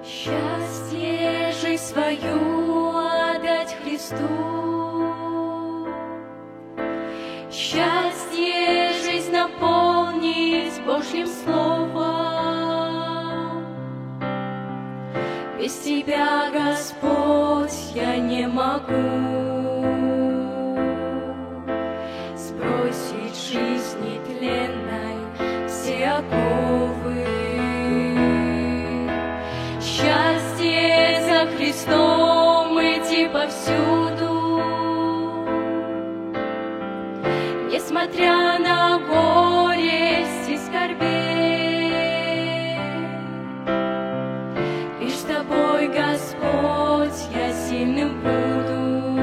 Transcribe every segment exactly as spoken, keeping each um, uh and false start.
Счастье жизнь свою отдать Христу, счастье жизнь наполнить Божьим Словом. Без Тебя, Господь, я не могу сбросить жизни тленной все оковы. Счастье за Христом идти повсюду, несмотря на горесть и скорбей. Лишь с Тобой, Господь, я сильным буду.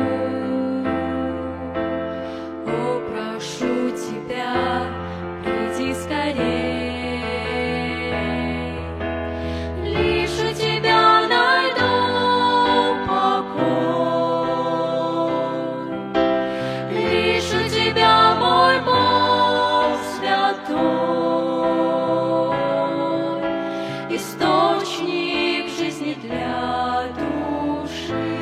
О, прошу Тебя, приди скорей. Лишь у Тебя найду покой, лишь у Тебя, мой Бог святой, источник жизни для души,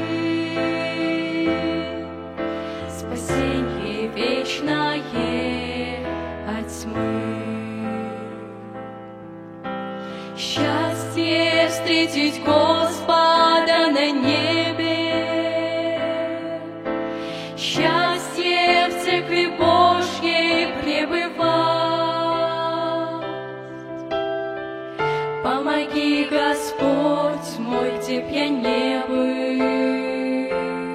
спасение вечное от тьмы. Счастье встретить Господа на небе, счастье в Церкви Божьей пребывать. Помоги, Господь мой, где б я не был,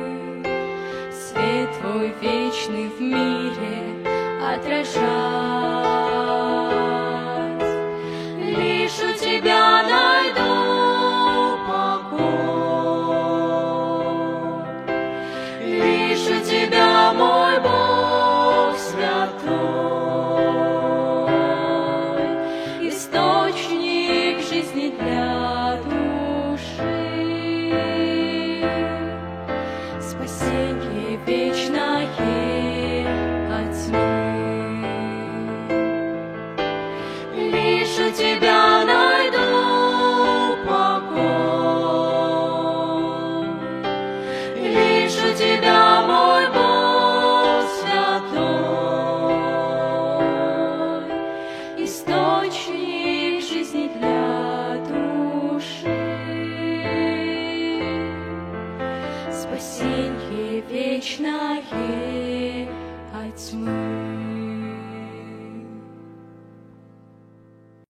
свет Твой вечный в мире отражать. Лишь у Тебя найду покой, лишь у Тебя, мой Бог святой, источник жизни для души, спасение вечное от тьмы. Лишь у Тебя найду покой, лишь у Тебя, мой Бог святой, источник жизни для души, спасение вечное